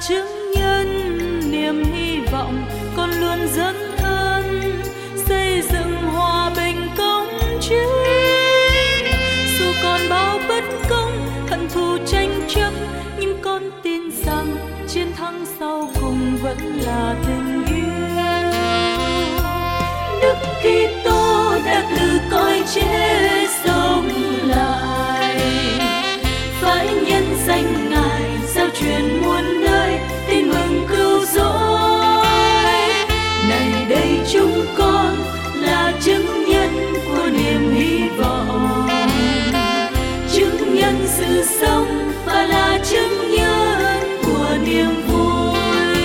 chứng nhân niềm hy vọng, con luôn dấn thân xây dựng hòa bình công chính. Dù còn bao bất công hận thù tranh chấp, nhưng con tin rằng chiến thắng sau cùng vẫn là tình yêu. Đức Kitô đã từ cõi chết sống lại, phải nhân danh Ngài giao truyền muôn nơi tin mừng cứu rỗi. Này đây chúng con là chứng nhân của niềm hy vọng, chứng nhân sự sống và là chứng nhân của niềm vui.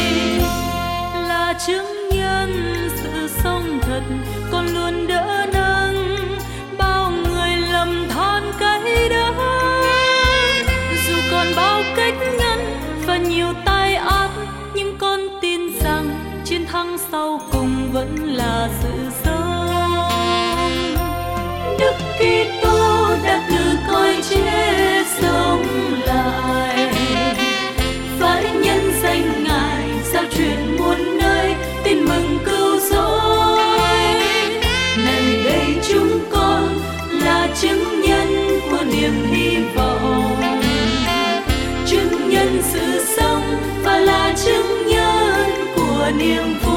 Là chứng nhân sự sống thật, con luôn đỡ nâng bao người lầm than cay đắng. Dù còn bao cách ngăn và nhiều tai ác, nhưng con tin rằng chiến thắng sau cùng vẫn là sự sống. Đức Kitô đã từ cõi chết sống lại, phải nhân danh Ngài giao truyền muôn nơi tin mừng cứu rỗi. Này đây chúng con là chứng nhân của niềm hy vọng, chứng nhân sự sống và là chứng nhân của niềm vui.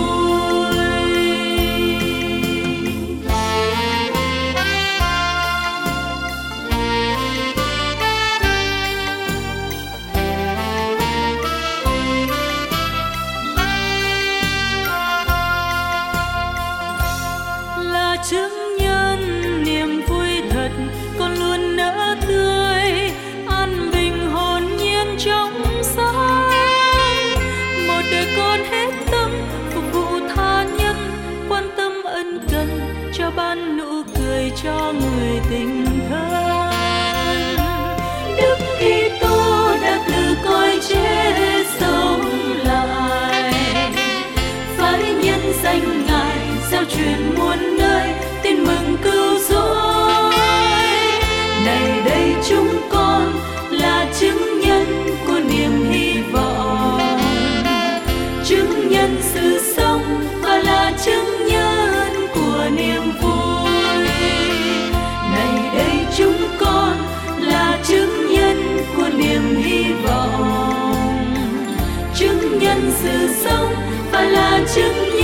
Là chứng nhân niềm vui thật, con luôn nở tươi an bình hồn nhiên trong sáng. Một đời con hết tâm phục vụ tha nhân, quan tâm ân cần cho ban nụ cười cho người tình thân. Đức Kitô đã từ cõi chết sống lại, phải nhân danh Ngài giao truyền muôn nơi tin mừng cứu rỗi. Này đây chúng con là chứng nhân của niềm hy vọng, chứng nhân sự sống và là chứng nhân của niềm vui. Này đây chúng con là chứng nhân của niềm hy vọng, chứng nhân sự sống và là chứng